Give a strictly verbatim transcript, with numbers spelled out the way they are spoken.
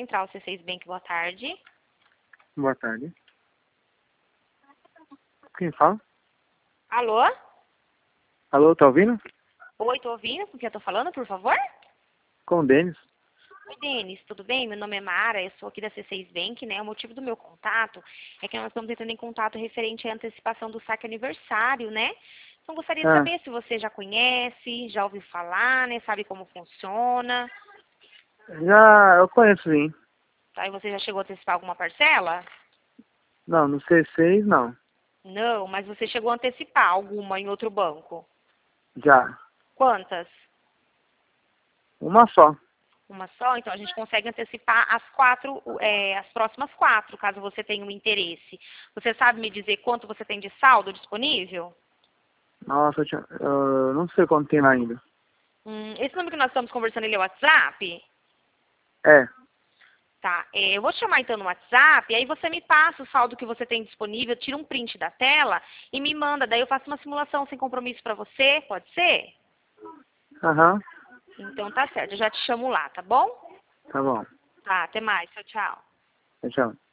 Central C seis Bank, boa tarde. Boa tarde. Quem fala? Alô? Alô, tá ouvindo? Oi, tô ouvindo? Com quem eu tô falando, por favor? Com o Denis. Oi, Denis, tudo bem? Meu nome é Mara, eu sou aqui da C seis Bank, né? O motivo do meu contato é que nós estamos entrando em contato referente à antecipação do saque aniversário, né? Então, gostaria de Ah, saber se você já conhece, já ouviu falar, né? Sabe como funciona. já eu conheço sim. Tá? E você já chegou a antecipar alguma parcela? Não, no C seis não. Não, mas você chegou a antecipar alguma em outro banco. Já. Quantas? Uma só. Uma só? Então a gente consegue antecipar as quatro, é, as próximas quatro, caso você tenha um interesse. Você sabe me dizer quanto você tem de saldo disponível? Nossa, eu, tinha, eu não sei quanto tem lá ainda. Hum, esse número que nós estamos conversando, ele é o WhatsApp? É. Tá, é, eu vou te chamar então no WhatsApp, aí você me passa o saldo que você tem disponível, tira um print da tela e me manda, daí eu faço uma simulação sem compromisso pra você, pode ser? Aham. Então tá certo, eu já te chamo lá, tá bom? Tá bom. Tá, até mais, tchau, tchau. Tchau.